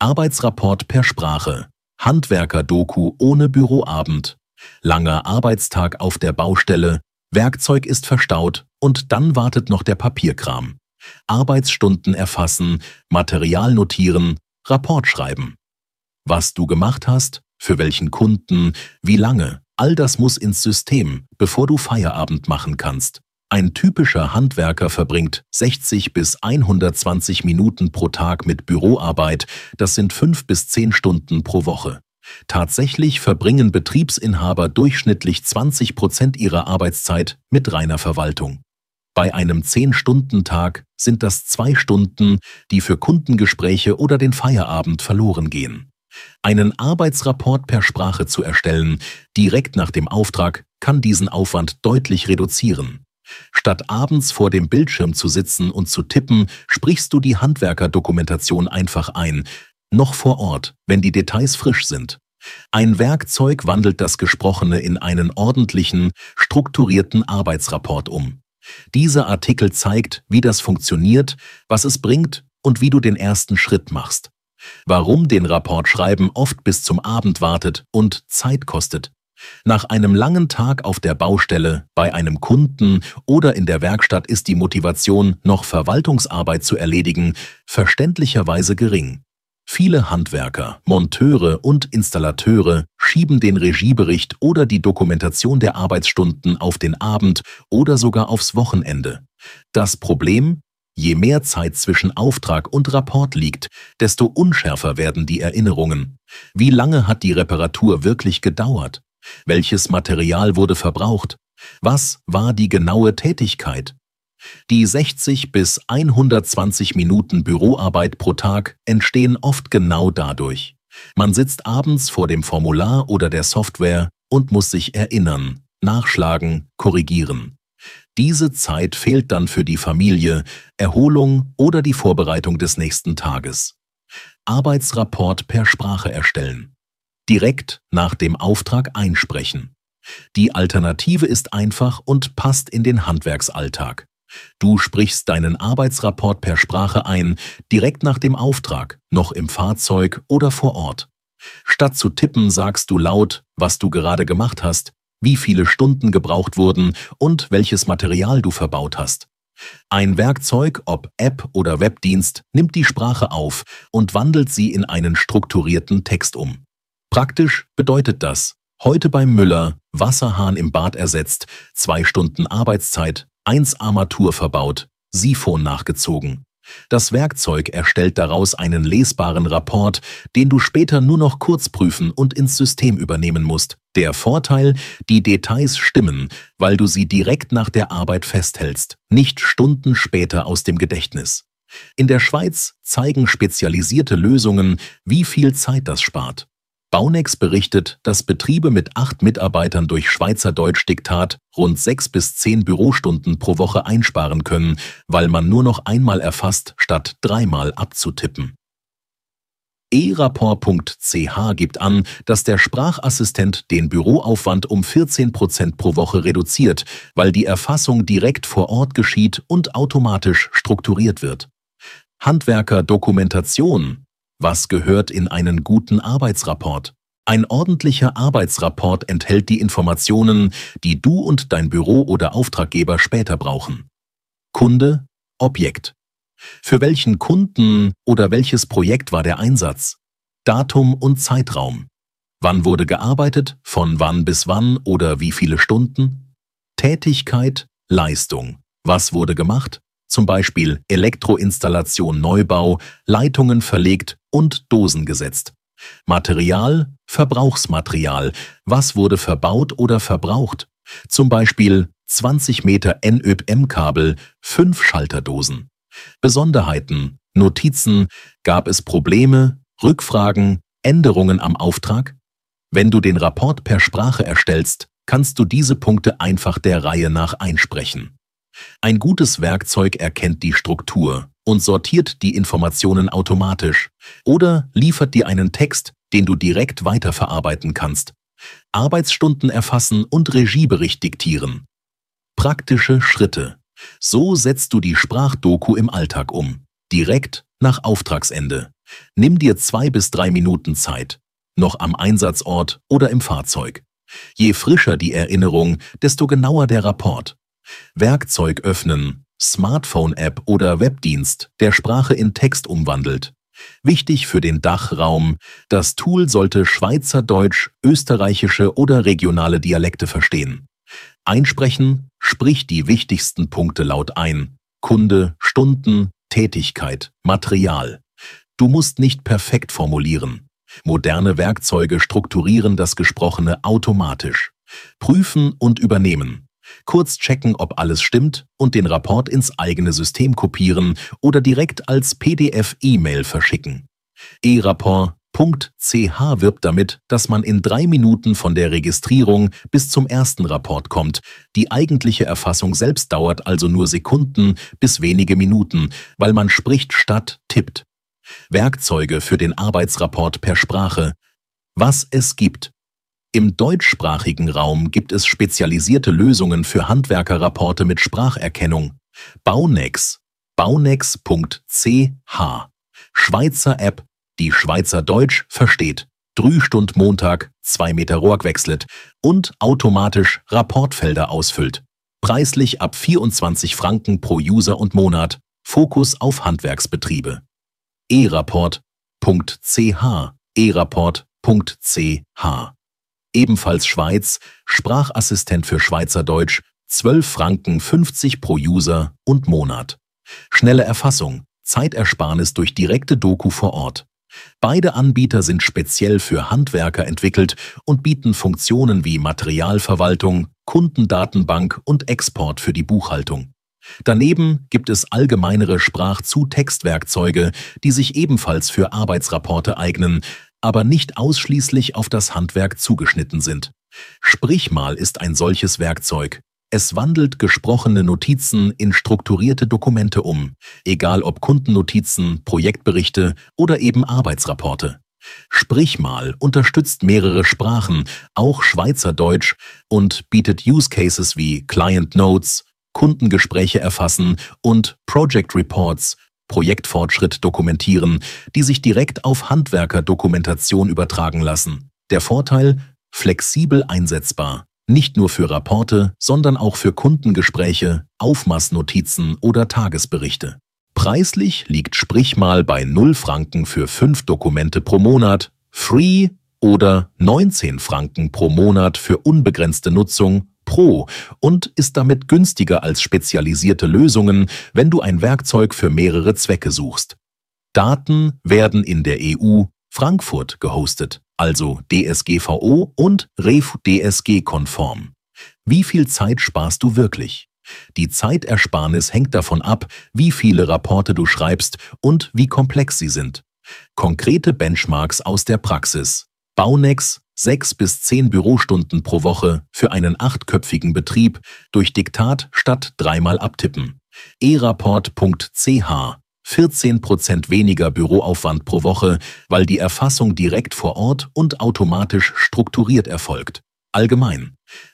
Arbeitsrapport per Sprache. Handwerker-Doku ohne Büroabend. Langer Arbeitstag auf der Baustelle. Werkzeug ist verstaut und dann wartet noch der Papierkram. Arbeitsstunden erfassen, Material notieren, Rapport schreiben. Was du gemacht hast, für welchen Kunden, wie lange, all das muss ins System, bevor du Feierabend machen kannst. Ein typischer Handwerker verbringt 60 bis 120 Minuten pro Tag mit Büroarbeit, das sind 5 bis 10 Stunden pro Woche. Tatsächlich verbringen Betriebsinhaber durchschnittlich 20% ihrer Arbeitszeit mit reiner Verwaltung. Bei einem 10-Stunden-Tag sind das 2 Stunden, die für Kundengespräche oder den Feierabend verloren gehen. Einen Arbeitsrapport per Sprache zu erstellen, direkt nach dem Auftrag, kann diesen Aufwand deutlich reduzieren. Statt abends vor dem Bildschirm zu sitzen und zu tippen, sprichst du die Handwerkerdokumentation einfach ein, noch vor Ort, wenn die Details frisch sind. Ein Werkzeug wandelt das Gesprochene in einen ordentlichen, strukturierten Arbeitsrapport um. Dieser Artikel zeigt, wie das funktioniert, was es bringt und wie du den ersten Schritt machst. Warum den Rapport schreiben oft bis zum Abend wartet und Zeit kostet. Nach einem langen Tag auf der Baustelle, bei einem Kunden oder in der Werkstatt ist die Motivation, noch Verwaltungsarbeit zu erledigen, verständlicherweise gering. Viele Handwerker, Monteure und Installateure schieben den Regiebericht oder die Dokumentation der Arbeitsstunden auf den Abend oder sogar aufs Wochenende. Das Problem? Je mehr Zeit zwischen Auftrag und Rapport liegt, desto unschärfer werden die Erinnerungen. Wie lange hat die Reparatur wirklich gedauert? Welches Material wurde verbraucht? Was war die genaue Tätigkeit? Die 60 bis 120 Minuten Büroarbeit pro Tag entstehen oft genau dadurch. Man sitzt abends vor dem Formular oder der Software und muss sich erinnern, nachschlagen, korrigieren. Diese Zeit fehlt dann für die Familie, Erholung oder die Vorbereitung des nächsten Tages. Arbeitsrapport per Sprache erstellen. Direkt nach dem Auftrag einsprechen. Die Alternative ist einfach und passt in den Handwerksalltag. Du sprichst deinen Arbeitsrapport per Sprache ein, direkt nach dem Auftrag, noch im Fahrzeug oder vor Ort. Statt zu tippen sagst du laut, was du gerade gemacht hast, wie viele Stunden gebraucht wurden und welches Material du verbaut hast. Ein Werkzeug, ob App oder Webdienst, nimmt die Sprache auf und wandelt sie in einen strukturierten Text um. Praktisch bedeutet das: heute beim Müller, Wasserhahn im Bad ersetzt, 2 Stunden Arbeitszeit, 1 Armatur verbaut, Siphon nachgezogen. Das Werkzeug erstellt daraus einen lesbaren Rapport, den du später nur noch kurz prüfen und ins System übernehmen musst. Der Vorteil: die Details stimmen, weil du sie direkt nach der Arbeit festhältst, nicht Stunden später aus dem Gedächtnis. In der Schweiz zeigen spezialisierte Lösungen, wie viel Zeit das spart. Baunex berichtet, dass Betriebe mit 8 Mitarbeitern durch Schweizerdeutsch-Diktat rund 6 bis 10 Bürostunden pro Woche einsparen können, weil man nur noch einmal erfasst, statt 3-mal abzutippen. eRapport.ch gibt an, dass der Sprachassistent den Büroaufwand um 14% pro Woche reduziert, weil die Erfassung direkt vor Ort geschieht und automatisch strukturiert wird. Handwerker-Dokumentation. Was gehört in einen guten Arbeitsrapport? Ein ordentlicher Arbeitsrapport enthält die Informationen, die du und dein Büro oder Auftraggeber später brauchen. Kunde, Objekt. Für welchen Kunden oder welches Projekt war der Einsatz? Datum und Zeitraum. Wann wurde gearbeitet, von wann bis wann oder wie viele Stunden? Tätigkeit, Leistung. Was wurde gemacht? Zum Beispiel Elektroinstallation, Neubau, Leitungen verlegt und Dosen gesetzt. Material, Verbrauchsmaterial. Was wurde verbaut oder verbraucht? Zum Beispiel 20 Meter NÖPM-Kabel, 5 Schalterdosen. Besonderheiten, Notizen, gab es Probleme, Rückfragen, Änderungen am Auftrag? Wenn du den Rapport per Sprache erstellst, kannst du diese Punkte einfach der Reihe nach einsprechen. Ein gutes Werkzeug erkennt die Struktur und sortiert die Informationen automatisch oder liefert dir einen Text, den du direkt weiterverarbeiten kannst. Arbeitsstunden erfassen und Regiebericht diktieren. Praktische Schritte. So setzt du die Sprachdoku im Alltag um. Direkt, nach Auftragsende. Nimm dir 2 bis 3 Minuten Zeit, noch am Einsatzort oder im Fahrzeug. Je frischer die Erinnerung, desto genauer der Rapport. Werkzeug öffnen, Smartphone-App oder Webdienst, der Sprache in Text umwandelt. Wichtig für den Dachraum: Das Tool sollte Schweizerdeutsch, österreichische oder regionale Dialekte verstehen. Einsprechen: Sprich die wichtigsten Punkte laut ein. Kunde, Stunden, Tätigkeit, Material. Du musst nicht perfekt formulieren. Moderne Werkzeuge strukturieren das Gesprochene automatisch. Prüfen und übernehmen. Kurz checken, ob alles stimmt und den Rapport ins eigene System kopieren oder direkt als PDF-E-Mail verschicken. erapport.ch wirbt damit, dass man in 3 Minuten von der Registrierung bis zum ersten Rapport kommt. Die eigentliche Erfassung selbst dauert also nur Sekunden bis wenige Minuten, weil man spricht statt tippt. Werkzeuge für den Arbeitsrapport per Sprache. Was es gibt. Im deutschsprachigen Raum gibt es spezialisierte Lösungen für Handwerkerrapporte mit Spracherkennung. Baunex, baunex.ch. Schweizer App, die Schweizerdeutsch versteht. 3 Stunden Montag, 2 Meter Rohr wechselt und automatisch Rapportfelder ausfüllt. Preislich ab 24 Franken pro User und Monat. Fokus auf Handwerksbetriebe. erapport.ch, erapport.ch. Ebenfalls Schweiz, Sprachassistent für Schweizerdeutsch, 12 Franken 50 pro User und Monat. Schnelle Erfassung, Zeitersparnis durch direkte Doku vor Ort. Beide Anbieter sind speziell für Handwerker entwickelt und bieten Funktionen wie Materialverwaltung, Kundendatenbank und Export für die Buchhaltung. Daneben gibt es allgemeinere Sprach-zu-Text-Werkzeuge, die sich ebenfalls für Arbeitsrapporte eignen, aber nicht ausschließlich auf das Handwerk zugeschnitten sind. Sprichmal ist ein solches Werkzeug. Es wandelt gesprochene Notizen in strukturierte Dokumente um, egal ob Kundennotizen, Projektberichte oder eben Arbeitsrapporte. Sprichmal unterstützt mehrere Sprachen, auch Schweizerdeutsch, und bietet Use Cases wie Client Notes, Kundengespräche erfassen und Project Reports, Projektfortschritt dokumentieren, die sich direkt auf Handwerkerdokumentation übertragen lassen. Der Vorteil: flexibel einsetzbar. Nicht nur für Rapporte, sondern auch für Kundengespräche, Aufmaßnotizen oder Tagesberichte. Preislich liegt Sprichmal bei 0 Franken für 5 Dokumente pro Monat, free, oder 19 Franken pro Monat für unbegrenzte Nutzung pro und ist damit günstiger als spezialisierte Lösungen, wenn du ein Werkzeug für mehrere Zwecke suchst. Daten werden in der EU Frankfurt gehostet, also DSGVO und REF-DSG-konform. Wie viel Zeit sparst du wirklich? Die Zeitersparnis hängt davon ab, wie viele Rapporte du schreibst und wie komplex sie sind. Konkrete Benchmarks aus der Praxis. Baunex: 6 bis 10 Bürostunden pro Woche für einen 8-köpfigen Betrieb durch Diktat statt 3-mal abtippen. erapport.ch: 14% weniger Büroaufwand pro Woche, weil die Erfassung direkt vor Ort und automatisch strukturiert erfolgt. Allgemein: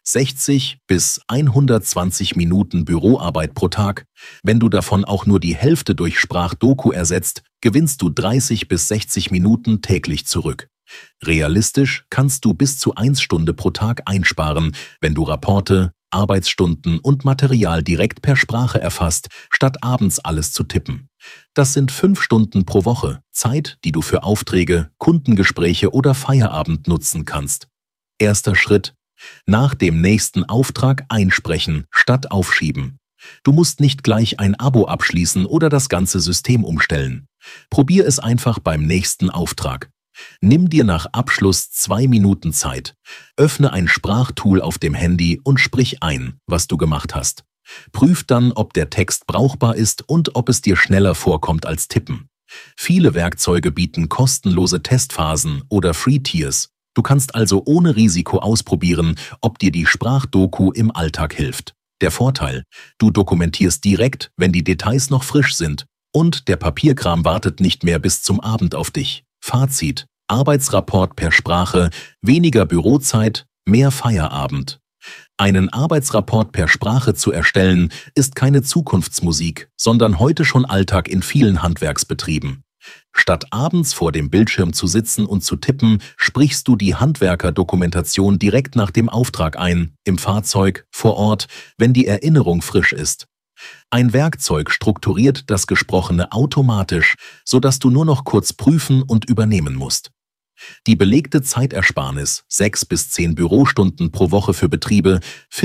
60 bis 120 Minuten Büroarbeit pro Tag. Wenn du davon auch nur die Hälfte durch Sprachdoku ersetzt, gewinnst du 30 bis 60 Minuten täglich zurück. Realistisch kannst du bis zu 1 Stunde pro Tag einsparen, wenn du Rapporte, Arbeitsstunden und Material direkt per Sprache erfasst, statt abends alles zu tippen. Das sind 5 Stunden pro Woche, Zeit, die du für Aufträge, Kundengespräche oder Feierabend nutzen kannst. Erster Schritt: nach dem nächsten Auftrag einsprechen, statt aufschieben. Du musst nicht gleich ein Abo abschließen oder das ganze System umstellen. Probier es einfach beim nächsten Auftrag. Nimm dir nach Abschluss 2 Minuten Zeit. Öffne ein Sprachtool auf dem Handy und sprich ein, was du gemacht hast. Prüf dann, ob der Text brauchbar ist und ob es dir schneller vorkommt als Tippen. Viele Werkzeuge bieten kostenlose Testphasen oder Free Tiers. Du kannst also ohne Risiko ausprobieren, ob dir die Sprachdoku im Alltag hilft. Der Vorteil: du dokumentierst direkt, wenn die Details noch frisch sind, und der Papierkram wartet nicht mehr bis zum Abend auf dich. Fazit: Arbeitsrapport per Sprache, weniger Bürozeit, mehr Feierabend. Einen Arbeitsrapport per Sprache zu erstellen, ist keine Zukunftsmusik, sondern heute schon Alltag in vielen Handwerksbetrieben. Statt abends vor dem Bildschirm zu sitzen und zu tippen, sprichst du die Handwerkerdokumentation direkt nach dem Auftrag ein, im Fahrzeug, vor Ort, wenn die Erinnerung frisch ist. Ein Werkzeug strukturiert das Gesprochene automatisch, sodass du nur noch kurz prüfen und übernehmen musst. Die belegte Zeitersparnis, 6 bis 10 Bürostunden pro Woche für Betriebe,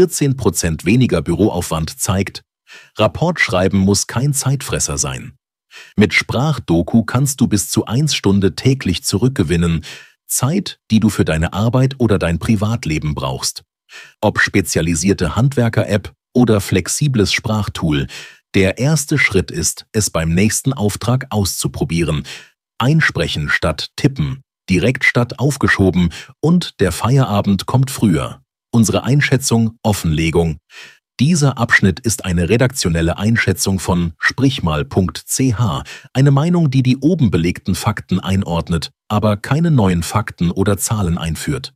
14% weniger Büroaufwand zeigt, Rapport schreiben muss kein Zeitfresser sein. Mit Sprachdoku kannst du bis zu 1 Stunde täglich zurückgewinnen, Zeit, die du für deine Arbeit oder dein Privatleben brauchst. Ob spezialisierte Handwerker-App oder flexibles Sprachtool, der erste Schritt ist, es beim nächsten Auftrag auszuprobieren. Einsprechen statt tippen, direkt statt aufgeschoben und der Feierabend kommt früher. Unsere Einschätzung, Offenlegung. Dieser Abschnitt ist eine redaktionelle Einschätzung von sprichmal.ch, eine Meinung, die die oben belegten Fakten einordnet, aber keine neuen Fakten oder Zahlen einführt.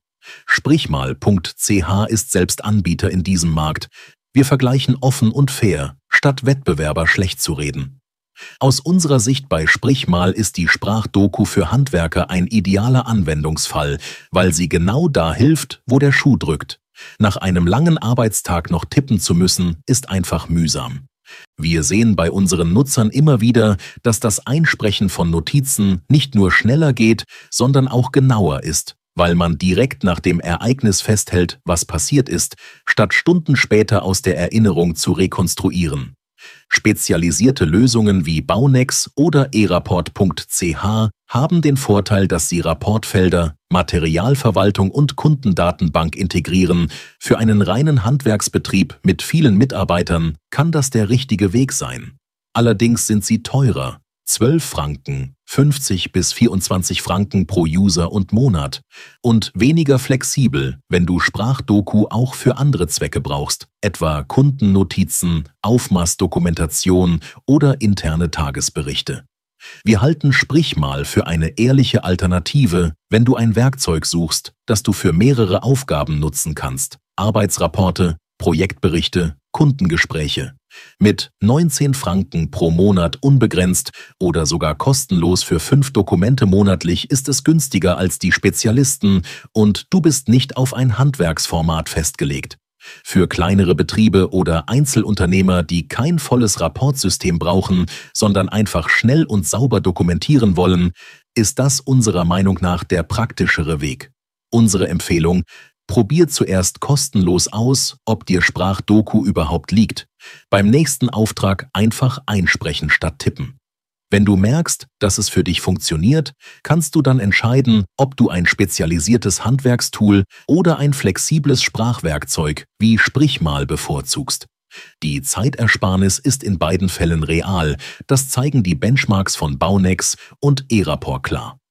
Sprichmal.ch ist selbst Anbieter in diesem Markt. Wir vergleichen offen und fair, statt Wettbewerber schlecht zu reden. Aus unserer Sicht bei Sprichmal ist die Sprachdoku für Handwerker ein idealer Anwendungsfall, weil sie genau da hilft, wo der Schuh drückt. Nach einem langen Arbeitstag noch tippen zu müssen, ist einfach mühsam. Wir sehen bei unseren Nutzern immer wieder, dass das Einsprechen von Notizen nicht nur schneller geht, sondern auch genauer ist, weil man direkt nach dem Ereignis festhält, was passiert ist, statt Stunden später aus der Erinnerung zu rekonstruieren. Spezialisierte Lösungen wie Baunex oder erapport.ch haben den Vorteil, dass sie Rapportfelder, Materialverwaltung und Kundendatenbank integrieren. Für einen reinen Handwerksbetrieb mit vielen Mitarbeitern kann das der richtige Weg sein. Allerdings sind sie teurer. 12 Franken, 50 bis 24 Franken pro User und Monat und weniger flexibel, wenn du Sprachdoku auch für andere Zwecke brauchst, etwa Kundennotizen, Aufmaßdokumentation oder interne Tagesberichte. Wir halten Sprichmal für eine ehrliche Alternative, wenn du ein Werkzeug suchst, das du für mehrere Aufgaben nutzen kannst: Arbeitsrapporte, Projektberichte, Kundengespräche. Mit 19 Franken pro Monat unbegrenzt oder sogar kostenlos für 5 Dokumente monatlich ist es günstiger als die Spezialisten und du bist nicht auf ein Handwerksformat festgelegt. Für kleinere Betriebe oder Einzelunternehmer, die kein volles Rapportsystem brauchen, sondern einfach schnell und sauber dokumentieren wollen, ist das unserer Meinung nach der praktischere Weg. Unsere Empfehlung: Probier zuerst kostenlos aus, ob dir Sprachdoku überhaupt liegt. Beim nächsten Auftrag einfach einsprechen statt tippen. Wenn du merkst, dass es für dich funktioniert, kannst du dann entscheiden, ob du ein spezialisiertes Handwerkstool oder ein flexibles Sprachwerkzeug wie Sprichmal bevorzugst. Die Zeitersparnis ist in beiden Fällen real, das zeigen die Benchmarks von Baunex und Erapport klar.